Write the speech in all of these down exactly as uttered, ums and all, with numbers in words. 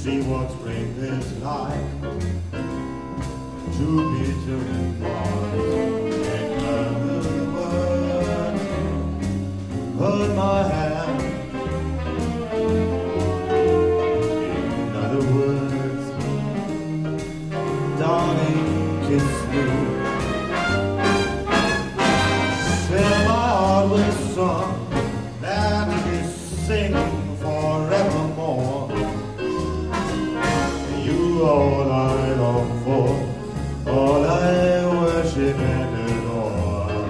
see what spring is like. Jupiter and Mars and other words. Hold my hand. In other words, darling, kiss me. Fill my heart with song that we sing forevermore. You all I long for, all I worship and adore.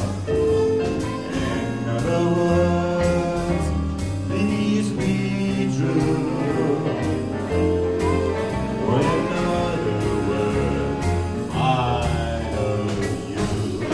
In other words, please be true. In other words, I love you.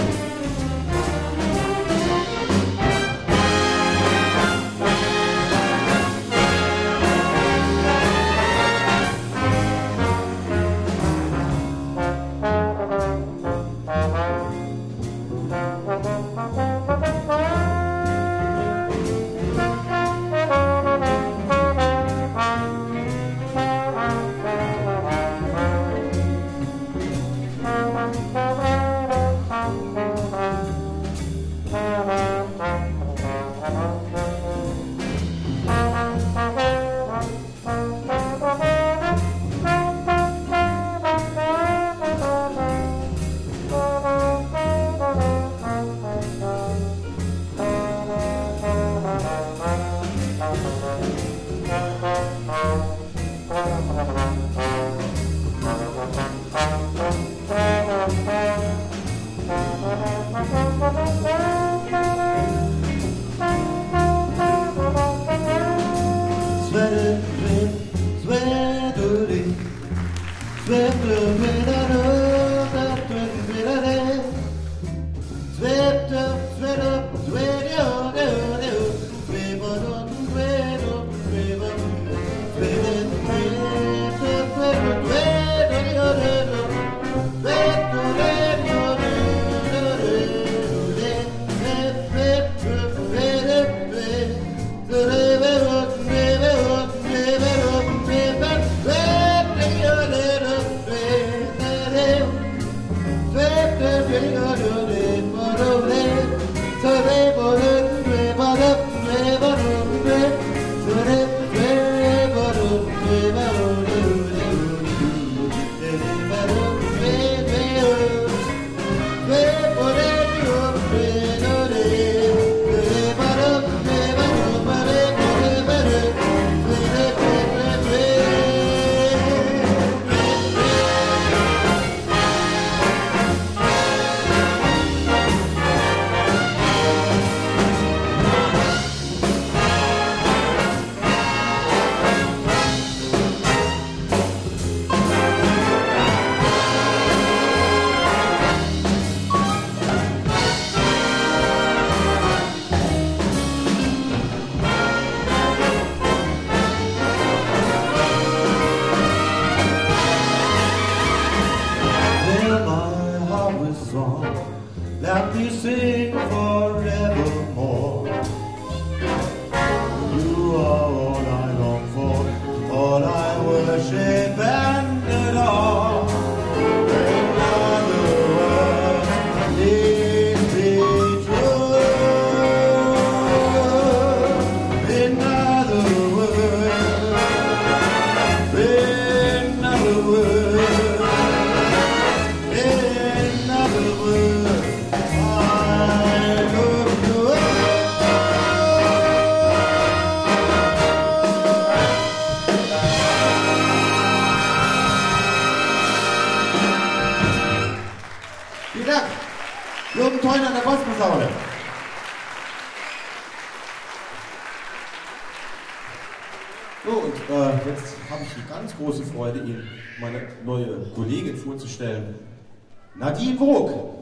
That we sing forevermore. You are all I long for, all I worship and adore. In other words, please be true. In other words, in other words, in other words. Vielen Dank. Jürgen Theuner an der Bassposaune. So, und äh, jetzt habe ich die ganz große Freude, Ihnen meine neue Kollegin vorzustellen. Nadine Vogt.